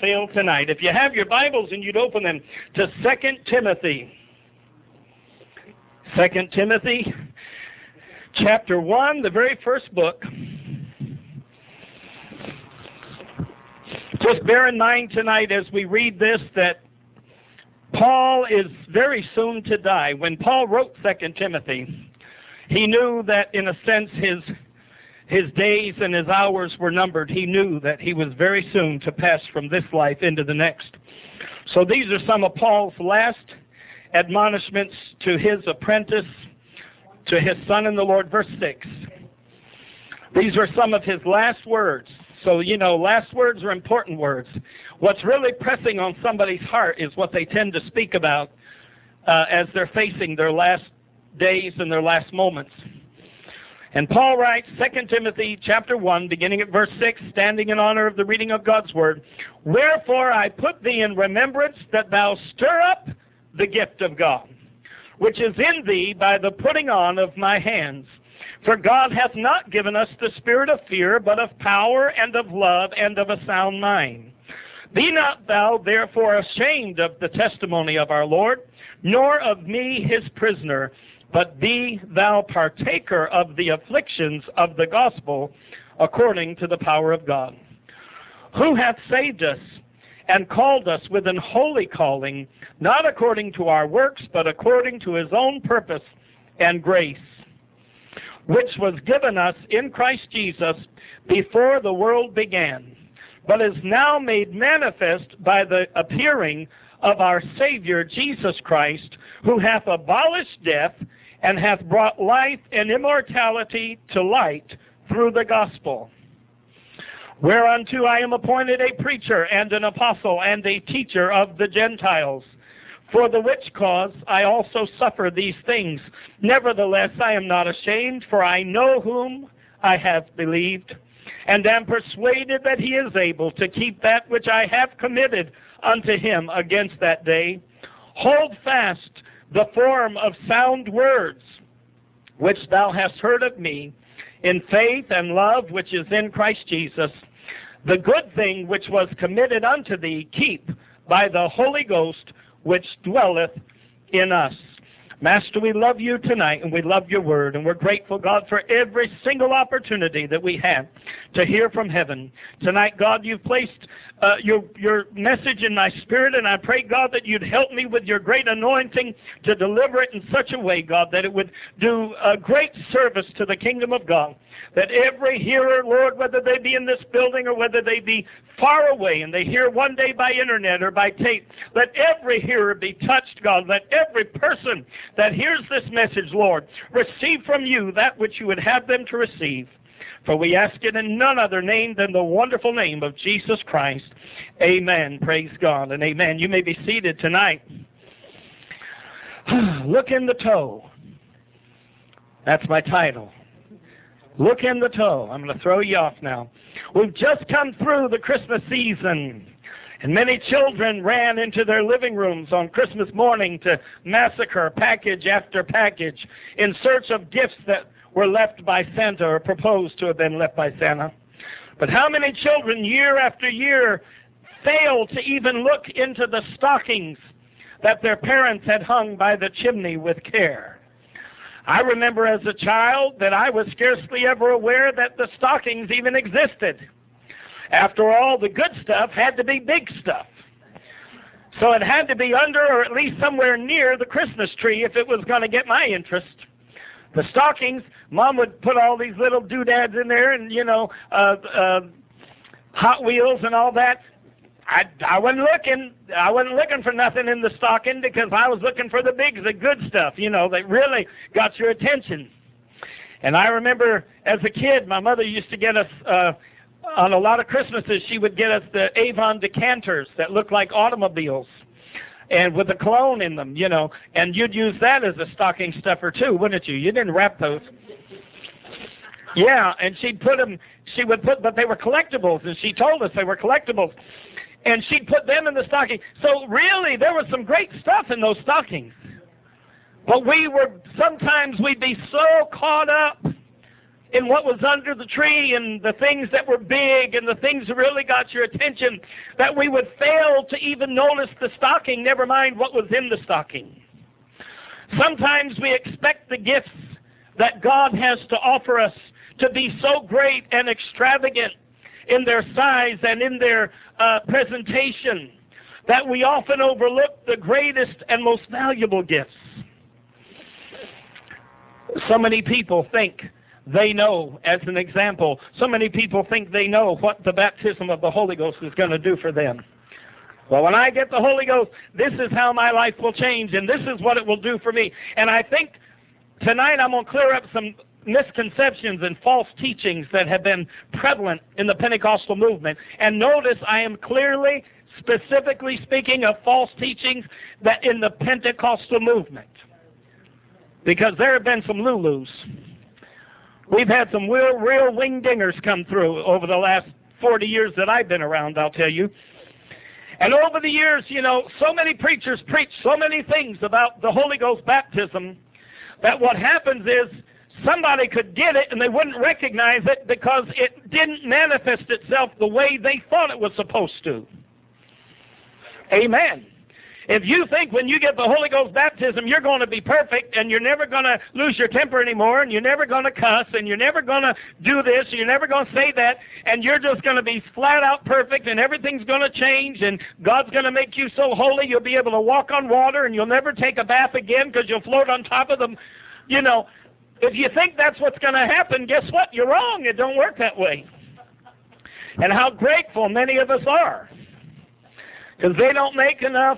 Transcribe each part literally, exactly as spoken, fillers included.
fail tonight. If you have your Bibles and you'd open them to Second Timothy. Second Timothy, chapter one, the very first book. Just bear in mind tonight as we read this that Paul is very soon to die. When Paul wrote Second Timothy, he knew that in a sense his his days and his hours were numbered. He knew that he was very soon to pass from this life into the next. So these are some of Paul's last admonishments to his apprentice, to his son in the Lord, verse six. These are some of his last words. So, you know, last words are important words. What's really pressing on somebody's heart is what they tend to speak about uh, as they're facing their last days and their last moments. And Paul writes, Second Timothy chapter one, beginning at verse six, standing in honor of the reading of God's word, "Wherefore I put thee in remembrance that thou stir up the gift of God, which is in thee by the putting on of my hands. For God hath not given us the spirit of fear, but of power and of love and of a sound mind. Be not thou therefore ashamed of the testimony of our Lord, nor of me his prisoner, but be thou partaker of the afflictions of the gospel according to the power of God, who hath saved us and called us with an holy calling, not according to our works, but according to his own purpose and grace, which was given us in Christ Jesus before the world began, but is now made manifest by the appearing of our Savior Jesus Christ, who hath abolished death, and hath brought life and immortality to light through the gospel. Whereunto I am appointed a preacher and an apostle and a teacher of the Gentiles, for the which cause I also suffer these things. Nevertheless I am not ashamed, for I know whom I have believed, and am persuaded that he is able to keep that which I have committed unto him against that day. Hold fast the form of sound words which thou hast heard of me, in faith and love which is in Christ Jesus. The good thing which was committed unto thee keep by the Holy Ghost which dwelleth in us." Master, we love you tonight, and we love your word, and we're grateful, God, for every single opportunity that we have to hear from heaven. Tonight, God, you've placed uh, your, your message in my spirit, and I pray, God, that you'd help me with your great anointing to deliver it in such a way, God, that it would do a great service to the kingdom of God. That every hearer, Lord, whether they be in this building or whether they be far away and they hear one day by internet or by tape, let every hearer be touched, God. Let every person that hears this message, Lord, receive from you that which you would have them to receive. For we ask it in none other name than the wonderful name of Jesus Christ. Amen. Praise God and amen. You may be seated tonight. Look in the toe. That's my title. Look in the toe. I'm going to throw you off now. We've just come through the Christmas season, and many children ran into their living rooms on Christmas morning to massacre package after package in search of gifts that were left by Santa or proposed to have been left by Santa. But how many children year after year failed to even look into the stockings that their parents had hung by the chimney with care? I remember as a child that I was scarcely ever aware that the stockings even existed. After all, the good stuff had to be big stuff. So it had to be under or at least somewhere near the Christmas tree if it was going to get my interest. The stockings, Mom would put all these little doodads in there and, you know, uh, uh, Hot Wheels and all that. I, I wasn't looking. I wasn't looking for nothing in the stocking because I was looking for the big, the good stuff, you know, that really got your attention. And I remember as a kid, my mother used to get us, uh, on a lot of Christmases, she would get us the Avon decanters that looked like automobiles and with a cologne in them, you know, and you'd use that as a stocking stuffer too, wouldn't you? You didn't wrap those. Yeah, and she'd put them, she would put, but they were collectibles, and she told us they were collectibles. And she'd put them in the stocking. So really, there was some great stuff in those stockings. But we were, sometimes we'd be so caught up in what was under the tree and the things that were big and the things that really got your attention, that we would fail to even notice the stocking, never mind what was in the stocking. Sometimes we expect the gifts that God has to offer us to be so great and extravagant in their size and in their uh, presentation that we often overlook the greatest and most valuable gifts. So many people think they know, as an example, so many people think they know what the baptism of the Holy Ghost is going to do for them. Well, when I get the Holy Ghost, this is how my life will change, and this is what it will do for me. And I think tonight I'm going to clear up some misconceptions and false teachings that have been prevalent in the Pentecostal movement. And notice I am clearly, specifically speaking of false teachings that in the Pentecostal movement. Because there have been some Lulus. We've had some real, real wing-dingers come through over the last forty years that I've been around, I'll tell you. And over the years, you know, so many preachers preach so many things about the Holy Ghost baptism that what happens is somebody could get it and they wouldn't recognize it because it didn't manifest itself the way they thought it was supposed to. Amen. If you think when you get the Holy Ghost baptism you're going to be perfect and you're never going to lose your temper anymore and you're never going to cuss and you're never going to do this and you're never going to say that and you're just going to be flat out perfect and everything's going to change and God's going to make you so holy you'll be able to walk on water and you'll never take a bath again because you'll float on top of them, you know, if you think that's what's going to happen, guess what? You're wrong. It don't work that way. And how grateful many of us are because they don't make enough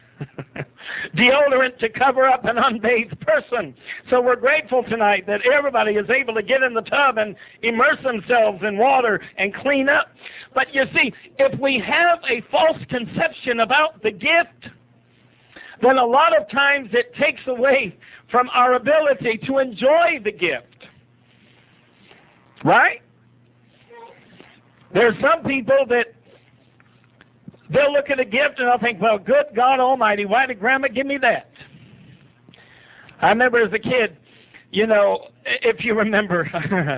deodorant to cover up an unbathed person. So we're grateful tonight that everybody is able to get in the tub and immerse themselves in water and clean up. But you see, if we have a false conception about the gift, then a lot of times it takes away from our ability to enjoy the gift. Right? There's some people that they'll look at a gift and they'll think, well, good God Almighty, why did Grandma give me that? I remember as a kid, you know, if you remember,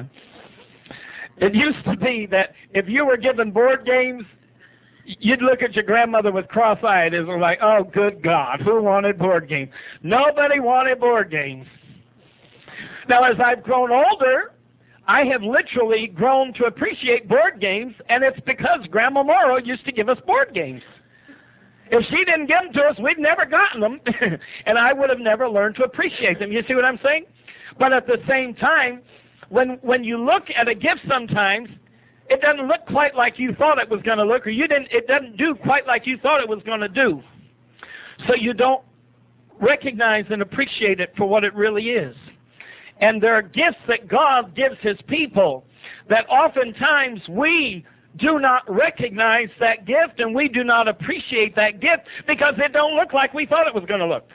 it used to be that if you were given board games, you'd look at your grandmother with cross-eyed as like, oh, good God, who wanted board games? Nobody wanted board games. Now, as I've grown older, I have literally grown to appreciate board games, and it's because Grandma Morrow used to give us board games. If she didn't give them to us, we'd never gotten them, and I would have never learned to appreciate them. You see what I'm saying? But at the same time, when when you look at a gift sometimes, it doesn't look quite like you thought it was going to look, or you didn't. It doesn't do quite like you thought it was going to do. So you don't recognize and appreciate it for what it really is. And there are gifts that God gives His people that oftentimes we do not recognize that gift and we do not appreciate that gift because it don't look like we thought it was going to look.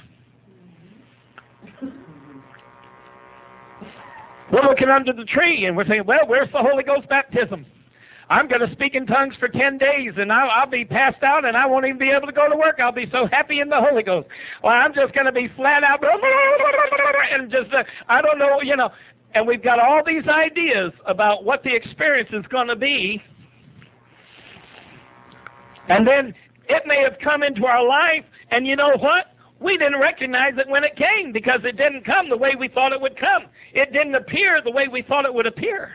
We're looking under the tree and we're saying, well, where's the Holy Ghost baptism? I'm going to speak in tongues for ten days and I'll, I'll be passed out and I won't even be able to go to work. I'll be so happy in the Holy Ghost. Well, I'm just going to be flat out and just, uh, I don't know, you know. And we've got all these ideas about what the experience is going to be. And then it may have come into our life and you know what? We didn't recognize it when it came because it didn't come the way we thought it would come. It didn't appear the way we thought it would appear.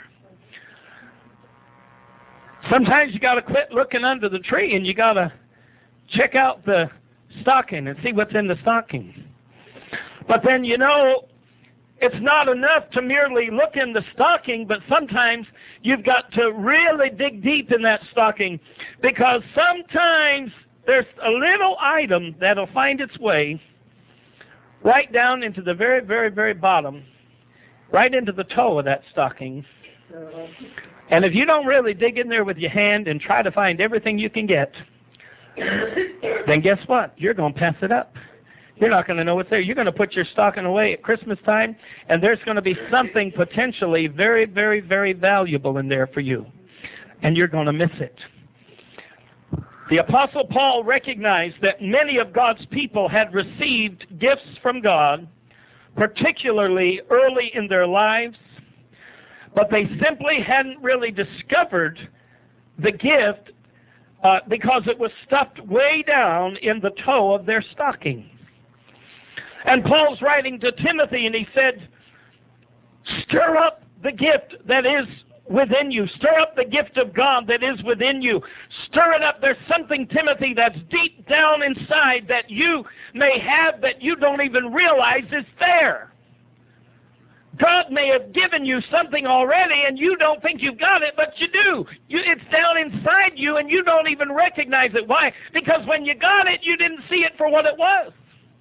Sometimes you got to quit looking under the tree and you got to check out the stocking and see what's in the stocking. But then, you know, it's not enough to merely look in the stocking, but sometimes you've got to really dig deep in that stocking because sometimes there's a little item that'll find its way right down into the very, very, very bottom, right into the toe of that stocking. And if you don't really dig in there with your hand and try to find everything you can get, then guess what? You're going to pass it up. You're not going to know what's there. You're going to put your stocking away at Christmas time, and there's going to be something potentially very, very, very valuable in there for you. And you're going to miss it. The Apostle Paul recognized that many of God's people had received gifts from God, particularly early in their lives. but they simply hadn't really discovered the gift uh, because it was stuffed way down in the toe of their stocking. And Paul's writing to Timothy, and he said, stir up the gift that is within you. Stir up the gift of God that is within you. Stir it up. There's something, Timothy, that's deep down inside that you may have that you don't even realize is there. God may have given you something already and you don't think you've got it, but you do. You, it's down inside you and you don't even recognize it. Why? Because when you got it, you didn't see it for what it was.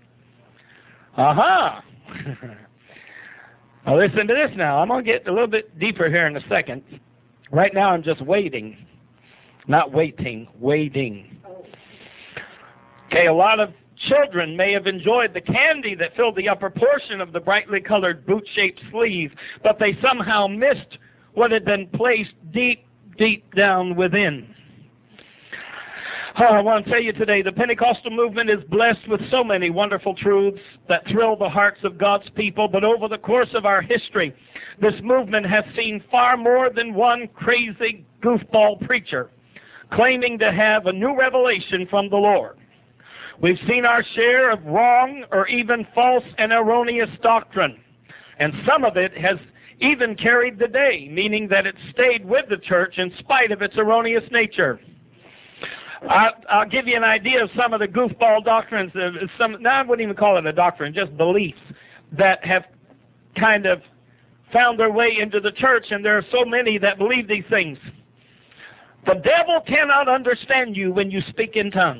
Aha! Uh-huh. Now listen to this now. I'm going to get a little bit deeper here in a second. Right now I'm just waiting. Not waiting, waiting. Okay, a lot of children may have enjoyed the candy that filled the upper portion of the brightly colored boot-shaped sleeve, but they somehow missed what had been placed deep, deep down within. Oh, I want to tell you today, the Pentecostal movement is blessed with so many wonderful truths that thrill the hearts of God's people, but over the course of our history, this movement has seen far more than one crazy goofball preacher claiming to have a new revelation from the Lord. We've seen our share of wrong or even false and erroneous doctrine, and some of it has even carried the day, meaning that it stayed with the church in spite of its erroneous nature. I'll, I'll give you an idea of some of the goofball doctrines. Of some, now I wouldn't even call it a doctrine, just beliefs that have kind of found their way into the church, and there are so many that believe these things. The devil cannot understand you when you speak in tongues.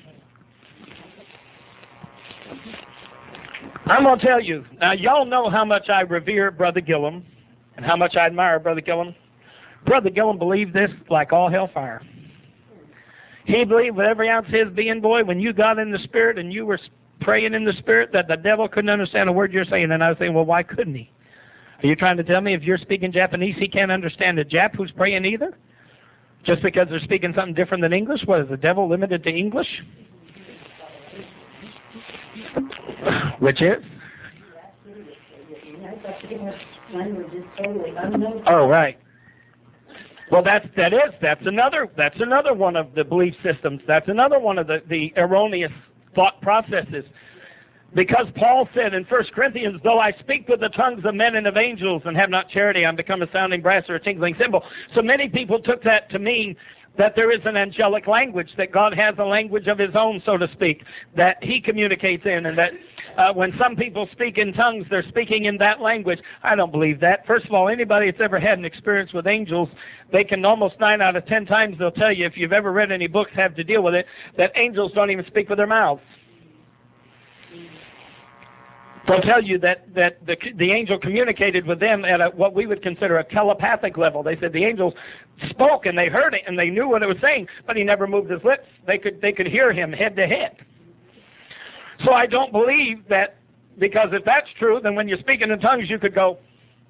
I'm going to tell you, now y'all know how much I revere Brother Gillum and how much I admire Brother Gillum. Brother Gillum believed this like all hellfire. He believed with every ounce of his being, boy, when you got in the Spirit and you were praying in the Spirit, that the devil couldn't understand a word you're saying. And I was saying, well, why couldn't he? Are you trying to tell me if you're speaking Japanese, he can't understand a Jap who's praying either? Just because they're speaking something different than English? What, is the devil limited to English? Which is? Oh, right. Well, that's that is that's another that's another one of the belief systems. That's another one of the, the erroneous thought processes. Because Paul said in First Corinthians, though I speak with the tongues of men and of angels and have not charity, I'm become a sounding brass or a tinkling cymbal. So many people took that to mean that there is an angelic language, that God has a language of his own, so to speak, that he communicates in, and that uh, when some people speak in tongues, they're speaking in that language. I don't believe that. First of all, anybody that's ever had an experience with angels, they can almost nine out of ten times, they'll tell you, if you've ever read any books have to deal with it, that angels don't even speak with their mouths. They'll tell you that, that the, the angel communicated with them at a, what we would consider a telepathic level. They said the angels spoke and they heard it and they knew what it was saying, but he never moved his lips. They could, they could hear him head to head. So I don't believe that, because if that's true, then when you're speaking in tongues, you could go.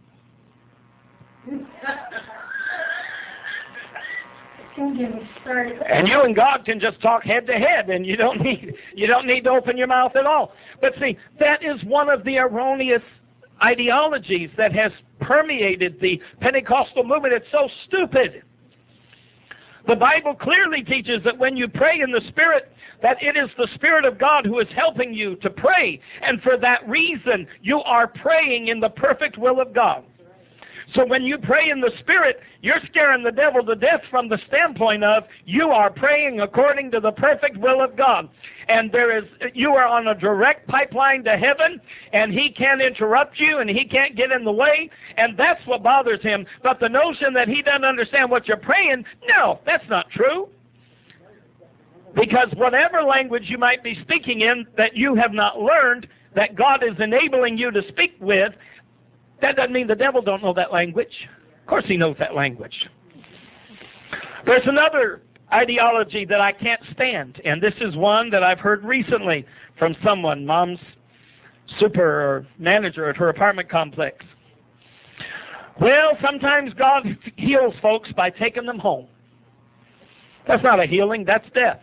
And you and God can just talk head to head, and you don't need you don't need to open your mouth at all. But see, that is one of the erroneous ideologies that has permeated the Pentecostal movement. It's so stupid. The Bible clearly teaches that when you pray in the Spirit, that it is the Spirit of God who is helping you to pray, and for that reason, you are praying in the perfect will of God. So when you pray in the Spirit, you're scaring the devil to death from the standpoint of you are praying according to the perfect will of God. And there is, you are on a direct pipeline to heaven, and he can't interrupt you, and he can't get in the way, and that's what bothers him. But the notion that he doesn't understand what you're praying, no, that's not true. Because whatever language you might be speaking in that you have not learned, that God is enabling you to speak with, that doesn't mean the devil don't know that language. Of course he knows that language. There's another ideology that I can't stand, and this is one that I've heard recently from someone, mom's super or manager at her apartment complex. Well, sometimes God heals folks by taking them home. That's not a healing, that's death.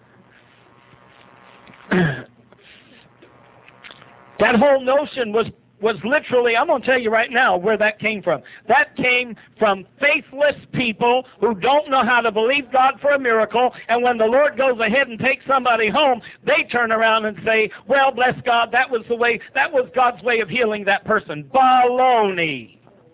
That whole notion was was literally, I'm going to tell you right now where that came from. That came from faithless people who don't know how to believe God for a miracle, and when the Lord goes ahead and takes somebody home, they turn around and say, well, bless God, that was the way, that was God's way of healing that person. Baloney.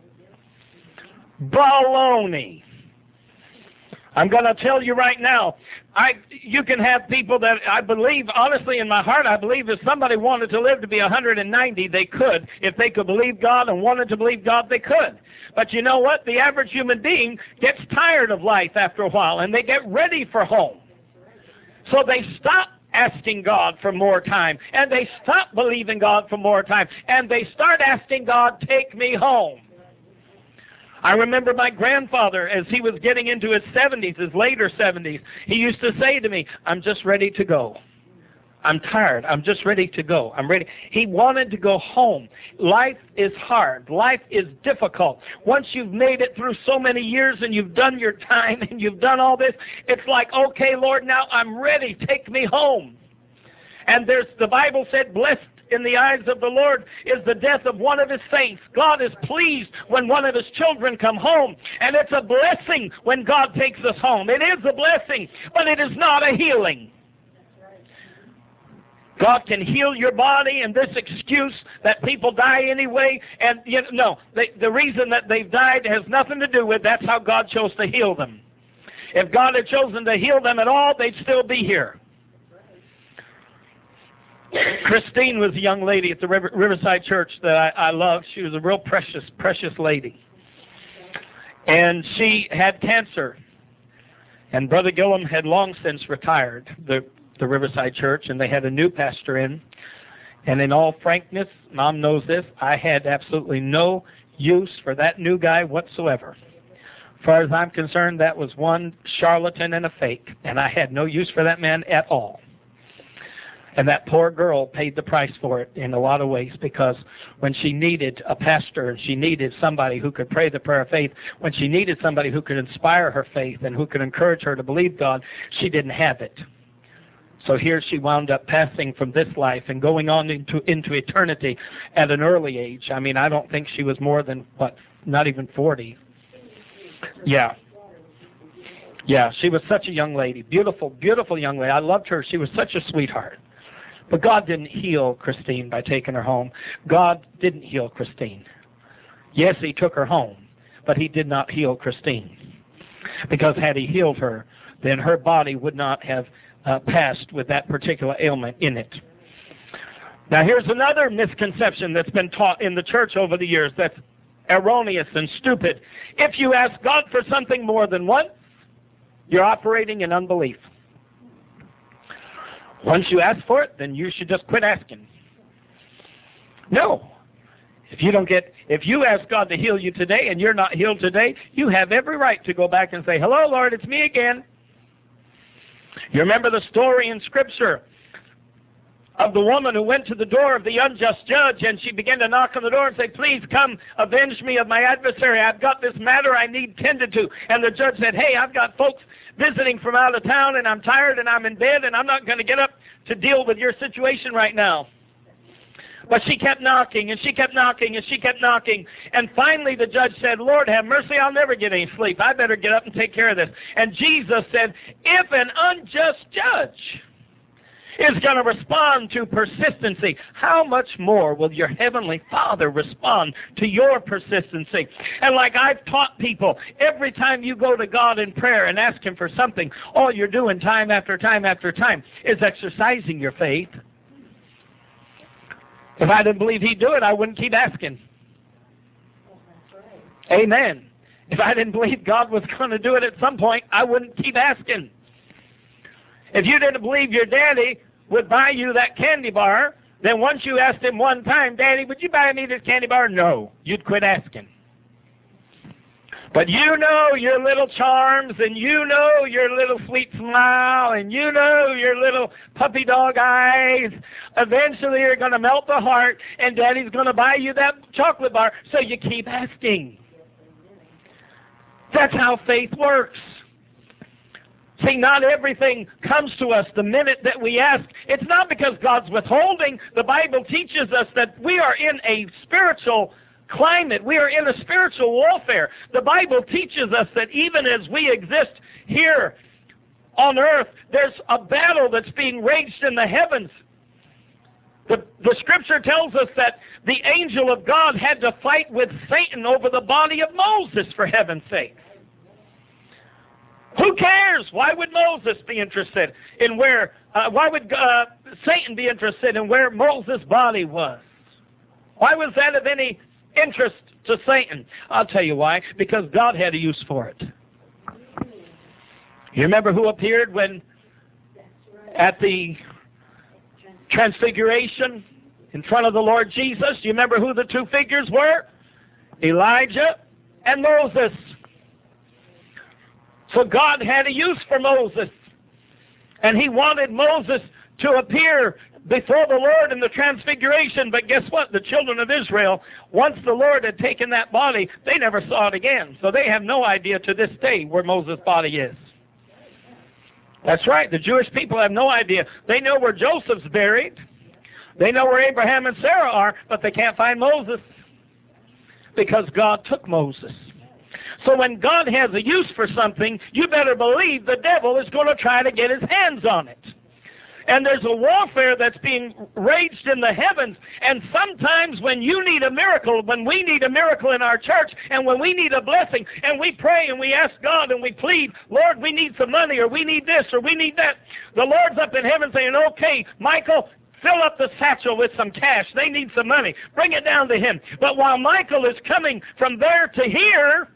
Baloney. I'm going to tell you right now, I you can have people that I believe, honestly in my heart, I believe if somebody wanted to live to be one hundred ninety, they could. If they could believe God and wanted to believe God, they could. But you know what? The average human being gets tired of life after a while, and they get ready for home. So they stop asking God for more time, and they stop believing God for more time, and they start asking God, take me home. I remember my grandfather, as he was getting into his seventies, his later seventies, he used to say to me, I'm just ready to go. I'm tired. I'm just ready to go. I'm ready. He wanted to go home. Life is hard. Life is difficult. Once you've made it through so many years and you've done your time and you've done all this, it's like, okay, Lord, now I'm ready. Take me home. And there's, the Bible said, blessed in the eyes of the Lord is the death of one of his saints. God is pleased when one of his children come home. And it's a blessing when God takes us home. It is a blessing, but it is not a healing. God can heal your body, and this excuse that people die anyway, and you know, no, they, the reason that they've died has nothing to do with that's how God chose to heal them. If God had chosen to heal them at all, they'd still be here. Christine was a young lady at the River, Riverside Church that I, I loved. She was a real precious, precious lady. And she had cancer. And Brother Gillum had long since retired, the, the Riverside Church, and they had a new pastor in. And in all frankness, Mom knows this, I had absolutely no use for that new guy whatsoever. As far as I'm concerned, that was one charlatan and a fake. And I had no use for that man at all. And that poor girl paid the price for it in a lot of ways, because when she needed a pastor and she needed somebody who could pray the prayer of faith, when she needed somebody who could inspire her faith and who could encourage her to believe God, she didn't have it. So here she wound up passing from this life and going on into, into eternity at an early age. I mean, I don't think she was more than, what, not even forty. Yeah. Yeah, she was such a young lady. Beautiful, beautiful young lady. I loved her. She was such a sweetheart. But God didn't heal Christine by taking her home. God didn't heal Christine. Yes, he took her home, but he did not heal Christine. Because had he healed her, then her body would not have uh, passed with that particular ailment in it. Now here's another misconception that's been taught in the church over the years that's erroneous and stupid. If you ask God for something more than once, you're operating in unbelief. Once you ask for it, then you should just quit asking. No. If you don't get, if you ask God to heal you today and you're not healed today, you have every right to go back and say, hello, Lord, it's me again. You remember the story in Scripture of the woman who went to the door of the unjust judge, and she began to knock on the door and say, please come avenge me of my adversary. I've got this matter I need tended to. And the judge said, hey, I've got folks visiting from out of town, and I'm tired, and I'm in bed, and I'm not going to get up to deal with your situation right now. But she kept knocking, and she kept knocking, and she kept knocking. And finally the judge said, Lord, have mercy, I'll never get any sleep. I better get up and take care of this. And Jesus said, if an unjust judge is going to respond to persistency, how much more will your Heavenly Father respond to your persistency? And like I've taught people, every time you go to God in prayer and ask Him for something, all you're doing time after time after time is exercising your faith. If I didn't believe He'd do it, I wouldn't keep asking. Amen. If I didn't believe God was going to do it at some point, I wouldn't keep asking. If you didn't believe your daddy would buy you that candy bar, then once you asked him one time, Daddy, would you buy me this candy bar? No. You'd quit asking. But you know your little charms, and you know your little sweet smile, and you know your little puppy dog eyes. Eventually you're going to melt the heart, and Daddy's going to buy you that chocolate bar, so you keep asking. That's how faith works. See, not everything comes to us the minute that we ask. It's not because God's withholding. The Bible teaches us that we are in a spiritual climate. We are in a spiritual warfare. The Bible teaches us that even as we exist here on earth, there's a battle that's being waged in the heavens. The, the Scripture tells us that the angel of God had to fight with Satan over the body of Moses, for heaven's sake. Who cares? Why would Moses be interested in where, uh, why would uh, Satan be interested in where Moses' body was? Why was that of any interest to Satan? I'll tell you why. Because God had a use for it. You remember who appeared when at the Transfiguration in front of the Lord Jesus? You remember who the two figures were? Elijah and Moses. So God had a use for Moses. And he wanted Moses to appear before the Lord in the Transfiguration. But guess what? The children of Israel, once the Lord had taken that body, they never saw it again. So they have no idea to this day where Moses' body is. That's right. The Jewish people have no idea. They know where Joseph's buried. They know where Abraham and Sarah are, but they can't find Moses because God took Moses. So when God has a use for something, you better believe the devil is going to try to get his hands on it. And there's a warfare that's being raged in the heavens. And sometimes when you need a miracle, when we need a miracle in our church, and when we need a blessing, and we pray and we ask God and we plead, Lord, we need some money, or we need this, or we need that, the Lord's up in heaven saying, okay, Michael, fill up the satchel with some cash. They need some money. Bring it down to him. But while Michael is coming from there to here,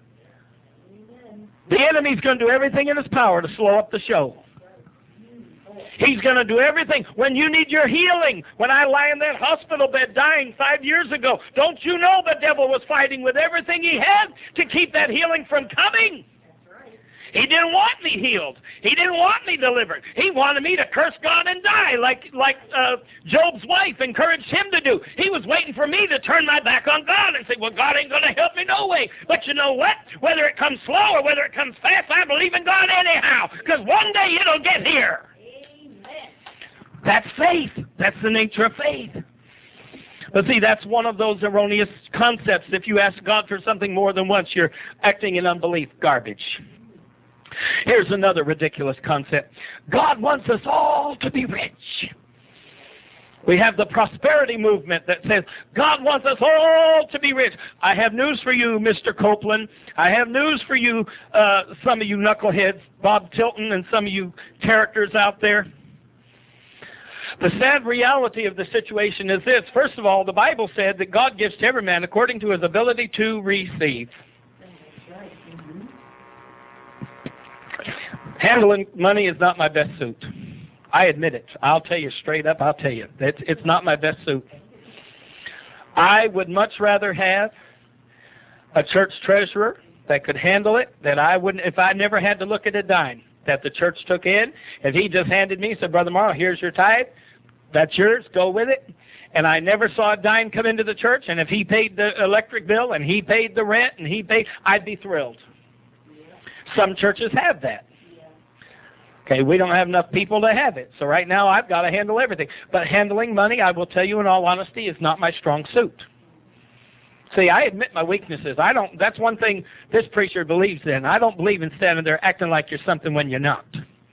the enemy's going to do everything in his power to slow up the show. He's going to do everything. When you need your healing, when I lie in that hospital bed dying five years ago, don't you know the devil was fighting with everything he had to keep that healing from coming? He didn't want me healed. He didn't want me delivered. He wanted me to curse God and die like, like uh, Job's wife encouraged him to do. He was waiting for me to turn my back on God and say, well, God ain't going to help me no way. But you know what? Whether it comes slow or whether it comes fast, I believe in God anyhow, because one day it'll get here. Amen. That's faith. That's the nature of faith. But see, that's one of those erroneous concepts. If you ask God for something more than once, you're acting in unbelief. Garbage. Here's another ridiculous concept. God wants us all to be rich. We have the prosperity movement that says, God wants us all to be rich. I have news for you, Mister Copeland. I have news for you, uh, some of you knuckleheads, Bob Tilton and some of you characters out there. The sad reality of the situation is this. First of all, the Bible said that God gives to every man according to his ability to receive. Handling money is not my best suit. I admit it. I'll tell you straight up, I'll tell you. It's, it's not my best suit. I would much rather have a church treasurer that could handle it, that I wouldn't, if I never had to look at a dime that the church took in, if he just handed me, said, Brother Morrow, here's your tithe, that's yours, go with it. And I never saw a dime come into the church, and if he paid the electric bill and he paid the rent and he paid, I'd be thrilled. Some churches have that. Okay, we don't have enough people to have it. So right now I've got to handle everything. But handling money, I will tell you in all honesty, is not my strong suit. See, I admit my weaknesses. I don't. That's one thing this preacher believes in. I don't believe in standing there acting like you're something when you're not.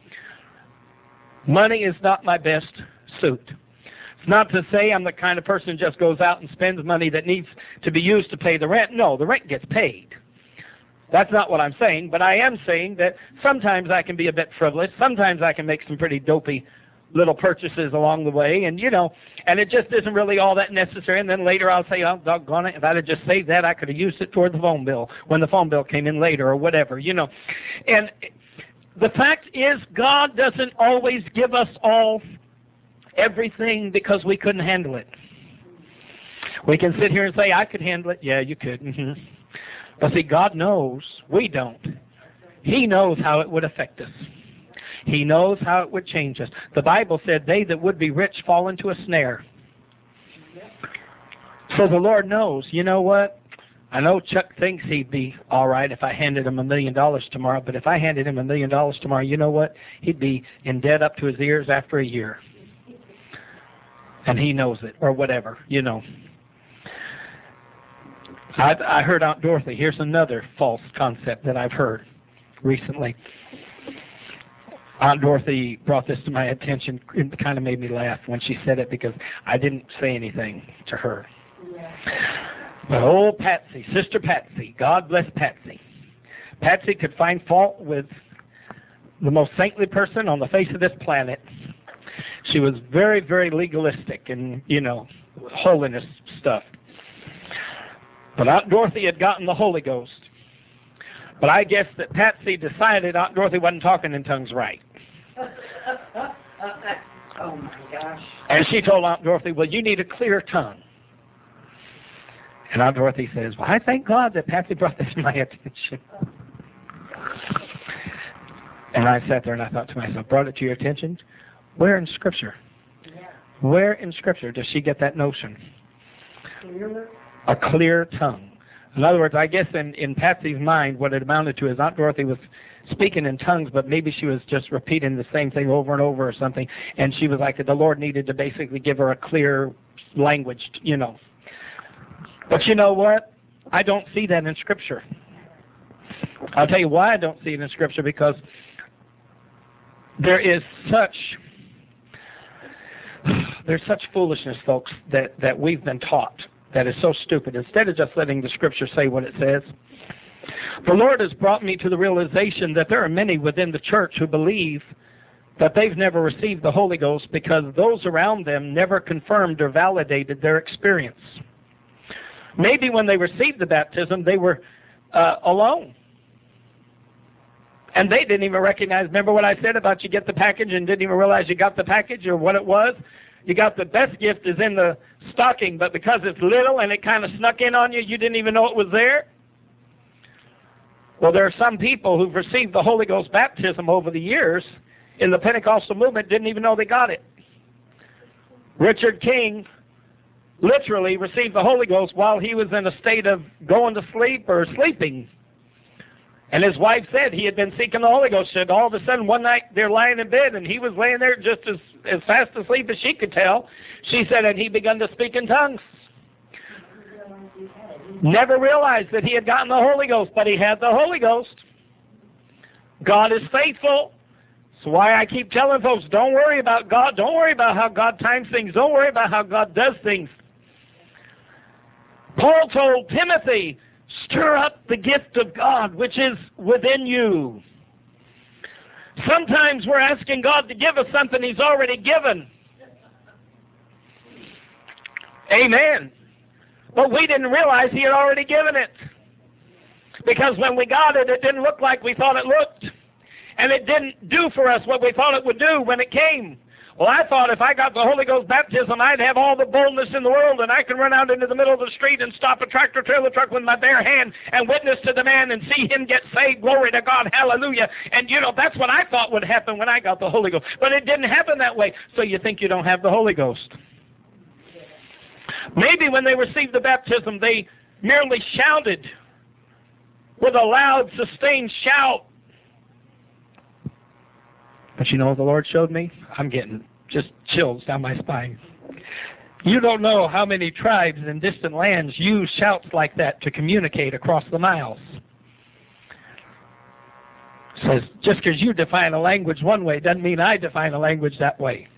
Money is not my best suit. It's not to say I'm the kind of person who just goes out and spends money that needs to be used to pay the rent. No, the rent gets paid. That's not what I'm saying, but I am saying that sometimes I can be a bit frivolous. Sometimes I can make some pretty dopey little purchases along the way, and, you know, and it just isn't really all that necessary. And then later I'll say, oh, doggone it, if I'd have just saved that, I could have used it toward the phone bill when the phone bill came in later or whatever, you know. And the fact is, God doesn't always give us all everything because we couldn't handle it. We can sit here and say, I could handle it. Yeah, you could. Mm-hmm. But see, God knows. We don't. He knows how it would affect us. He knows how it would change us. The Bible said, they that would be rich fall into a snare. So the Lord knows, you know what? I know Chuck thinks he'd be all right if I handed him a million dollars tomorrow, but if I handed him a million dollars tomorrow, you know what? He'd be in debt up to his ears after a year. And he knows it, or whatever, you know. I, I heard Aunt Dorothy. Here's another false concept that I've heard recently. Aunt Dorothy brought this to my attention. It kind of made me laugh when she said it because I didn't say anything to her. Yeah. But old Patsy, Sister Patsy, God bless Patsy. Patsy could find fault with the most saintly person on the face of this planet. She was very, very legalistic and, you know, holiness stuff. But Aunt Dorothy had gotten the Holy Ghost. But I guess that Patsy decided Aunt Dorothy wasn't talking in tongues right. Oh, my gosh. And she told Aunt Dorothy, well, you need a clear tongue. And Aunt Dorothy says, well, I thank God that Patsy brought this to my attention. And I sat there and I thought to myself, brought it to your attention? Where in Scripture? Yeah. Where in Scripture does she get that notion? Clear. A clear tongue. In other words, I guess in, in Patsy's mind, what it amounted to is Aunt Dorothy was speaking in tongues, but maybe she was just repeating the same thing over and over or something, and she was like, the Lord needed to basically give her a clear language, you know. But you know what? I don't see that in Scripture. I'll tell you why I don't see it in Scripture, because there is such there's such foolishness, folks, that, that we've been taught that is so stupid. Instead of just letting the Scripture say what it says, the Lord has brought me to the realization that there are many within the church who believe that they've never received the Holy Ghost because those around them never confirmed or validated their experience. Maybe when they received the baptism, they were uh, alone. And they didn't even recognize, remember what I said about you get the package and didn't even realize you got the package or what it was? You got the best gift is in the stocking, but because it's little and it kind of snuck in on you, you didn't even know it was there? Well, there are some people who've received the Holy Ghost baptism over the years in the Pentecostal movement, didn't even know they got it. Richard King literally received the Holy Ghost while he was in a state of going to sleep or sleeping. And his wife said he had been seeking the Holy Ghost. Said all of a sudden one night they're lying in bed and he was laying there just as, as fast asleep as she could tell. She said, and he began to speak in tongues. Never realized that he had gotten the Holy Ghost, but he had the Holy Ghost. God is faithful. That's why I keep telling folks, don't worry about God. Don't worry about how God times things. Don't worry about how God does things. Paul told Timothy, stir up the gift of God which is within you. Sometimes we're asking God to give us something He's already given. Amen. But we didn't realize He had already given it. Because when we got it, it didn't look like we thought it looked. And it didn't do for us what we thought it would do when it came. Well, I thought if I got the Holy Ghost baptism, I'd have all the boldness in the world, and I can run out into the middle of the street and stop a tractor-trailer truck with my bare hand and witness to the man and see him get saved. Glory to God. Hallelujah. And, you know, that's what I thought would happen when I got the Holy Ghost. But it didn't happen that way. So you think you don't have the Holy Ghost. Maybe when they received the baptism, they merely shouted with a loud, sustained shout. But you know what the Lord showed me? I'm getting just chills down my spine. You don't know how many tribes in distant lands use shouts like that to communicate across the miles. It says, just because you define a language one way doesn't mean I define a language that way.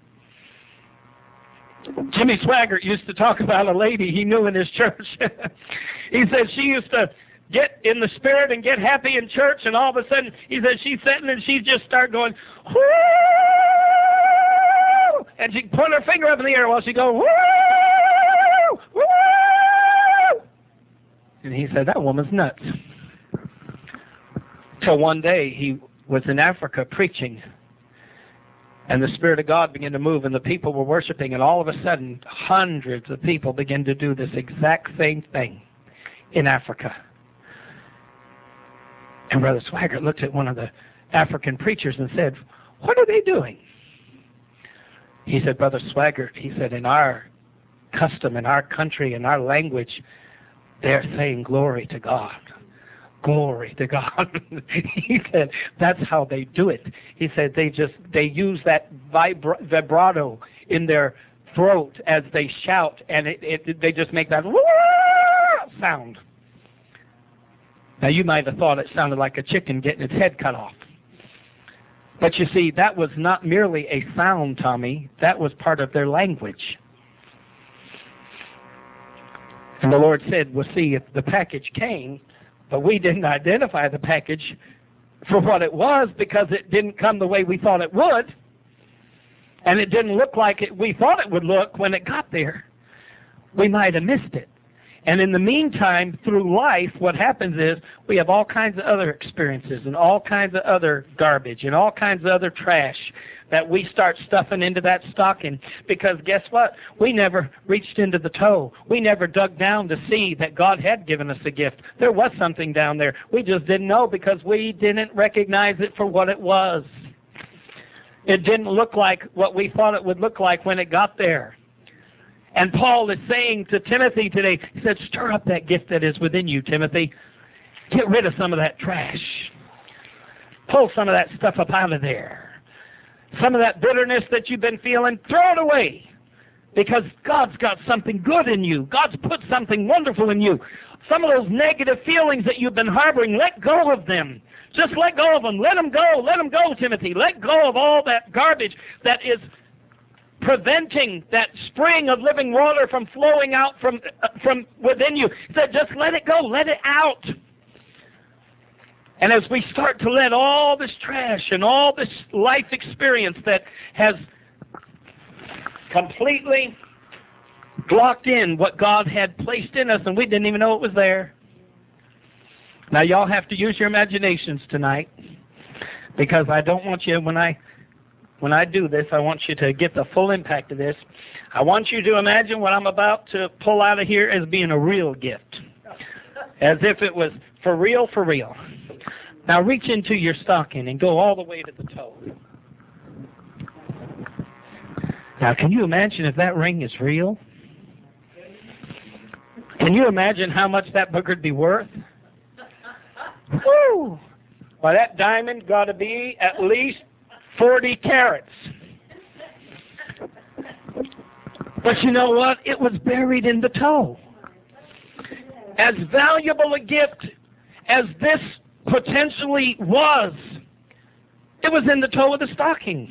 Jimmy Swaggart used to talk about a lady he knew in his church. He said she used to get in the spirit and get happy in church, and all of a sudden, he said she's sitting and she just started going, whoo! And she put her finger up in the air while she go, whoo! Whoo! And he said, that woman's nuts. Till one day he was in Africa preaching, and the Spirit of God began to move, and the people were worshiping, and all of a sudden, hundreds of people began to do this exact same thing in Africa. And Brother Swaggart looked at one of the African preachers and said, what are they doing? He said, Brother Swaggart, he said, in our custom, in our country, in our language, they're saying glory to God. Glory to God. He said that's how they do it. He said they just, they use that vibra- vibrato in their throat as they shout, and it, it, they just make that sound. Now you might have thought it sounded like a chicken getting its head cut off. But you see, that was not merely a sound, Tommy. That was part of their language. And the Lord said, well, see, if the package came, but we didn't identify the package for what it was because it didn't come the way we thought it would. And it didn't look like it we thought it would look when it got there. We might have missed it. And in the meantime, through life, what happens is we have all kinds of other experiences and all kinds of other garbage and all kinds of other trash that we start stuffing into that stocking. Because guess what? We never reached into the toe. We never dug down to see that God had given us a gift. There was something down there. We just didn't know because we didn't recognize it for what it was. It didn't look like what we thought it would look like when it got there. And Paul is saying to Timothy today, he said, stir up that gift that is within you, Timothy. Get rid of some of that trash. Pull some of that stuff up out of there. Some of that bitterness that you've been feeling, throw it away. Because God's got something good in you. God's put something wonderful in you. Some of those negative feelings that you've been harboring, let go of them. Just let go of them. Let them go. Let them go, Timothy. Let go of all that garbage that is preventing that spring of living water from flowing out from uh, from within you. He said, just let it go. Let it out. And as we start to let all this trash and all this life experience that has completely blocked in what God had placed in us and we didn't even know it was there. Now y'all have to use your imaginations tonight, because I don't want you, when I when I do this, I want you to get the full impact of this. I want you to imagine what I'm about to pull out of here as being a real gift. As if it was for real, for real. Now reach into your stocking and go all the way to the toe. Now can you imagine if that ring is real? Can you imagine how much that booger'd be worth? Woo! Well, that diamond got to be at least forty carats. But you know what? It was buried in the toe. As valuable a gift as this potentially was, it was in the toe of the stocking.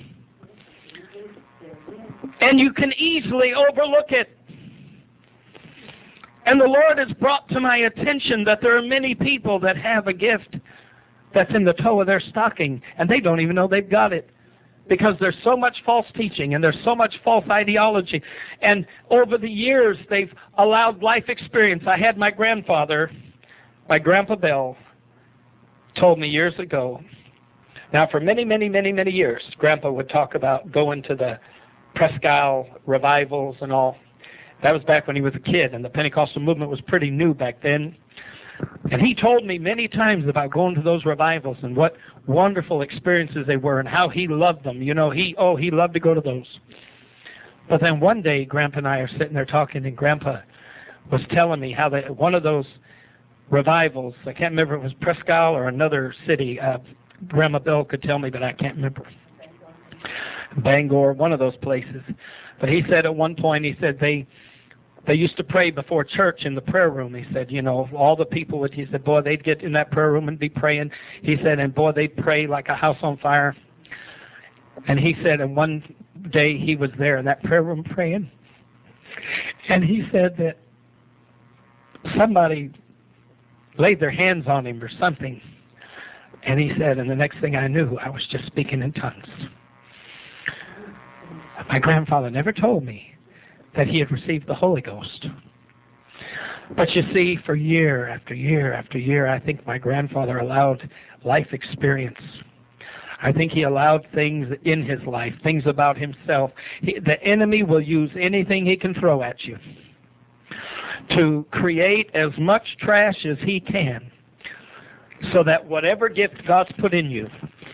And you can easily overlook it. And the Lord has brought to my attention that there are many people that have a gift that's in the toe of their stocking, and they don't even know they've got it. Because there's so much false teaching and there's so much false ideology. And over the years, they've allowed life experience. I had my grandfather, my Grandpa Bell, told me years ago. Now, for many, many, many, many years, Grandpa would talk about going to the Presque Isle revivals and all. That was back when he was a kid, and the Pentecostal movement was pretty new back then. And he told me many times about going to those revivals and what wonderful experiences they were and how he loved them. You know, he, oh, he loved to go to those. But then one day, Grandpa and I are sitting there talking, and Grandpa was telling me how they, one of those revivals, I can't remember if it was Presque Isle or another city, uh, Grandma Bill could tell me, but I can't remember. Bangor, one of those places. But he said at one point, he said they they used to pray before church in the prayer room. He said, you know, all the people would, he said, boy, they'd get in that prayer room and be praying. He said, and boy, they'd pray like a house on fire. And he said, and one day he was there in that prayer room praying. And he said that somebody laid their hands on him or something. And he said, and the next thing I knew, I was just speaking in tongues. My grandfather never told me that he had received the Holy Ghost. But you see, for year after year after year, I think my grandfather allowed life experience. I think he allowed things in his life, things about himself. He, the enemy will use anything he can throw at you to create as much trash as he can, so that whatever gift God's put in you,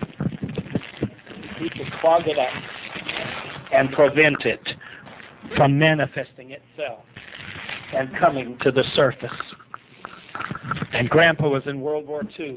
he can clog it up and prevent it from manifesting itself and coming to the surface. And Grandpa was in World War Two.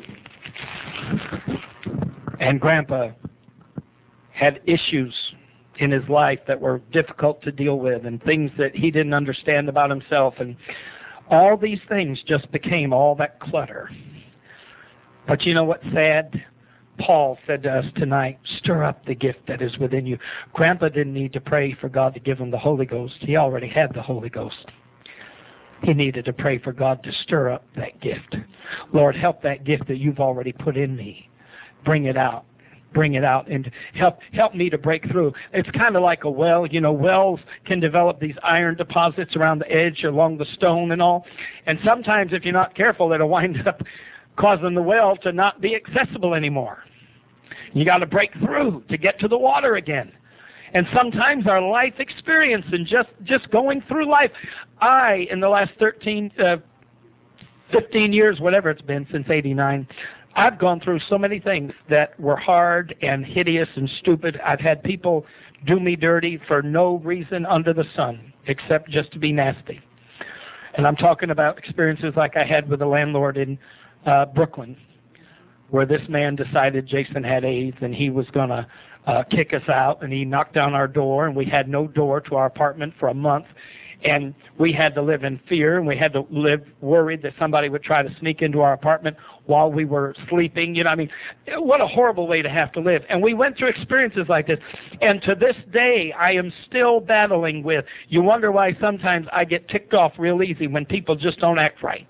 And Grandpa had issues in his life that were difficult to deal with and things that he didn't understand about himself. And all these things just became all that clutter. But you know what's sad? Paul said to us tonight, stir up the gift that is within you. Grandpa didn't need to pray for God to give him the Holy Ghost. He already had the Holy Ghost. He needed to pray for God to stir up that gift. Lord, help that gift that you've already put in me. Bring it out. Bring it out and help help me to break through. It's kind of like a well. You know, wells can develop these iron deposits around the edge, along the stone and all. And sometimes if you're not careful, it'll wind up causing the well to not be accessible anymore. You got to break through to get to the water again. And sometimes our life experience and just, just going through life. I, in the last thirteen, uh, fifteen years, whatever it's been, since eighty-nine, I've gone through so many things that were hard and hideous and stupid. I've had people do me dirty for no reason under the sun, except just to be nasty. And I'm talking about experiences like I had with a landlord in uh, Brooklyn, where this man decided Jason had AIDS and he was going to uh, kick us out, and he knocked down our door, and we had no door to our apartment for a month. And we had to live in fear, and we had to live worried that somebody would try to sneak into our apartment while we were sleeping. You know, I mean, what a horrible way to have to live. And we went through experiences like this. And to this day, I am still battling with, you wonder why sometimes I get ticked off real easy when people just don't act right.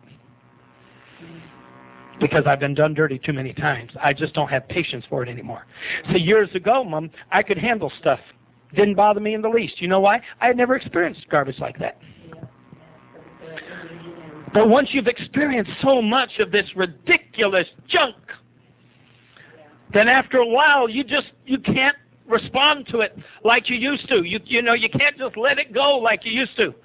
Because I've been done dirty too many times. I just don't have patience for it anymore. So years ago, Mom, I could handle stuff. Didn't bother me in the least. You know why? I had never experienced garbage like that. But once you've experienced so much of this ridiculous junk, then after a while you just you can't respond to it like you used to. You you know you can't just let it go like you used to.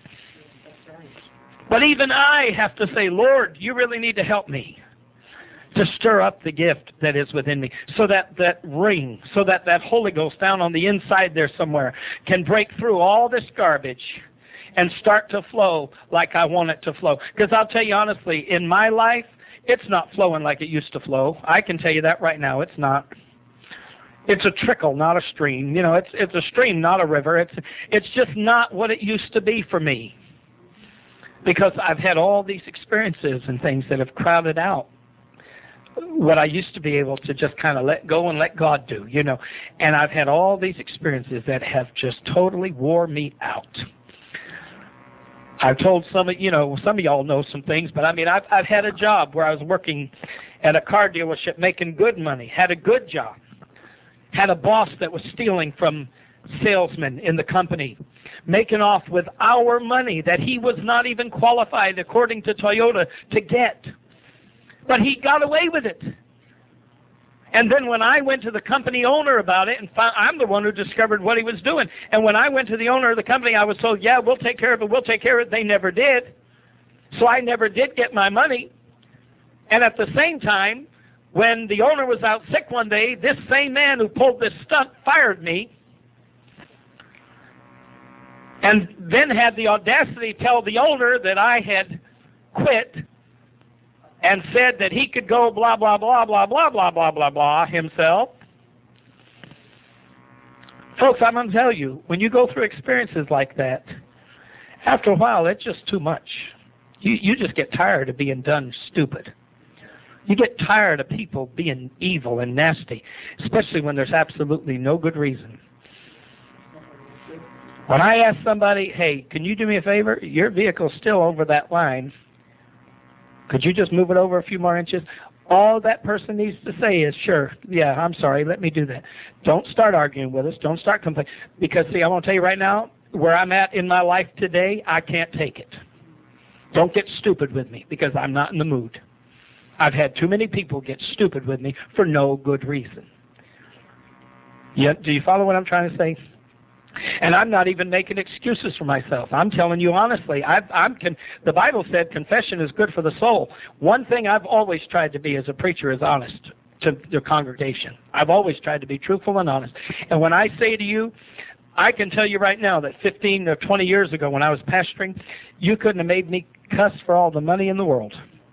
But even I have to say, Lord, you really need to help me to stir up the gift that is within me, so that that ring, so that that Holy Ghost down on the inside there somewhere can break through all this garbage and start to flow like I want it to flow. Because I'll tell you honestly, in my life, it's not flowing like it used to flow. I can tell you that right now. It's not. It's a trickle, not a stream. You know, it's it's a stream, not a river. It's it's just not what it used to be for me. Because I've had all these experiences and things that have crowded out what I used to be able to just kind of let go and let God do, you know. And I've had all these experiences that have just totally wore me out. I've told some of, you know, some of y'all know some things, but I mean, I've, I've had a job where I was working at a car dealership making good money, had a good job, had a boss that was stealing from salesmen in the company, making off with our money that he was not even qualified, according to Toyota, to get. But he got away with it. And then when I went to the company owner about it, and found, I'm the one who discovered what he was doing. And when I went to the owner of the company, I was told, yeah, we'll take care of it, we'll take care of it. They never did. So I never did get my money. And at the same time, when the owner was out sick one day, this same man who pulled this stunt fired me. And then had the audacity to tell the owner that I had quit, and said that he could go blah, blah, blah, blah, blah, blah, blah, blah, blah himself. Folks, I'm going to tell you, when you go through experiences like that, after a while, it's just too much. You, you just get tired of being done stupid. You get tired of people being evil and nasty, especially when there's absolutely no good reason. When I ask somebody, hey, can you do me a favor? Your vehicle's still over that line. Could you just move it over a few more inches? All that person needs to say is, sure, yeah, I'm sorry, let me do that. Don't start arguing with us. Don't start complaining. Because, see, I want to tell you right now, where I'm at in my life today, I can't take it. Don't get stupid with me, because I'm not in the mood. I've had too many people get stupid with me for no good reason. Yeah, do you follow what I'm trying to say? And I'm not even making excuses for myself. I'm telling you honestly, I've, I'm con- the Bible said confession is good for the soul. One thing I've always tried to be as a preacher is honest to the congregation. I've always tried to be truthful and honest. And when I say to you, I can tell you right now that fifteen or twenty years ago when I was pastoring, you couldn't have made me cuss for all the money in the world.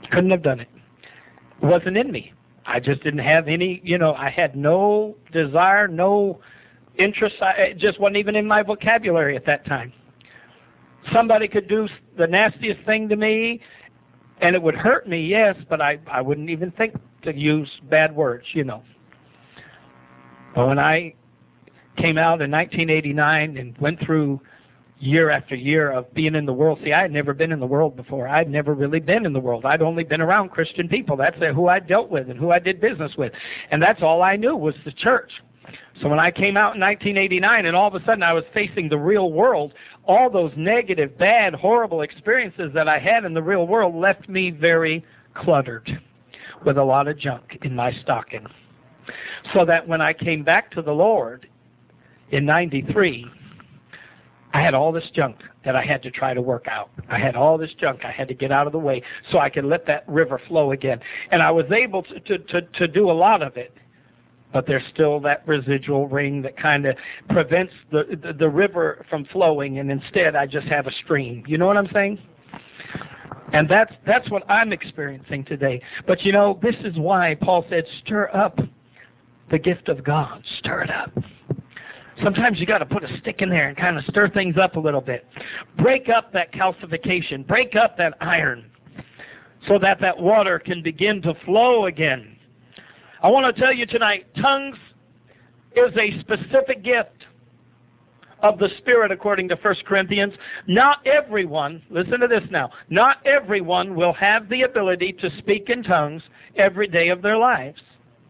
Couldn't have done it. It wasn't in me. I just didn't have any, you know, I had no desire, no interest. I, it just wasn't even in my vocabulary at that time. Somebody could do the nastiest thing to me, and it would hurt me, yes, but I, I wouldn't even think to use bad words, you know. But when I came out in nineteen eighty-nine and went through year after year of being in the world. See, I had never been in the world before. I'd never really been in the world. I'd only been around Christian people. That's who I dealt with and who I did business with. And that's all I knew was the church. So when I came out in nineteen eighty-nine and all of a sudden I was facing the real world, all those negative, bad, horrible experiences that I had in the real world left me very cluttered with a lot of junk in my stocking. So that when I came back to the Lord in ninety-three, I had all this junk that I had to try to work out. I had all this junk I had to get out of the way so I could let that river flow again. And I was able to, to, to, to do a lot of it, but there's still that residual ring that kind of prevents the, the, the river from flowing, and instead I just have a stream. You know what I'm saying? And that's, that's what I'm experiencing today. But you know, this is why Paul said, stir up the gift of God. Stir it up. Sometimes you got to put a stick in there and kind of stir things up a little bit. Break up that calcification. Break up that iron so that that water can begin to flow again. I want to tell you tonight, tongues is a specific gift of the Spirit according to First Corinthians. Not everyone, listen to this now, not everyone will have the ability to speak in tongues every day of their lives.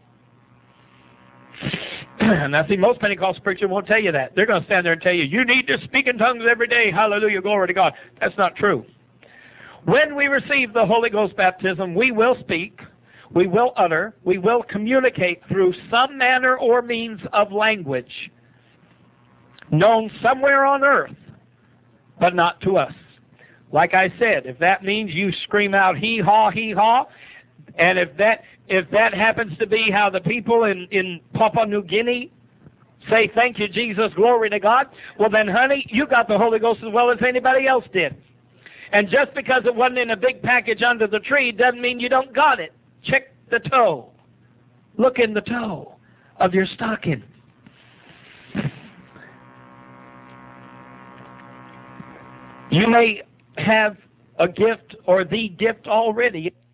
Now, see, most Pentecostal preachers won't tell you that. They're going to stand there and tell you, you need to speak in tongues every day. Hallelujah, glory to God. That's not true. When we receive the Holy Ghost baptism, we will speak, we will utter, we will communicate through some manner or means of language known somewhere on earth, but not to us. Like I said, if that means you scream out hee-haw, hee-haw, and if that if that happens to be how the people in, in Papua New Guinea say, thank you, Jesus, glory to God, well then, honey, you got the Holy Ghost as well as anybody else did. And just because it wasn't in a big package under the tree doesn't mean you don't got it. Check the toe. Look in the toe of your stocking. You may have a gift or the gift already.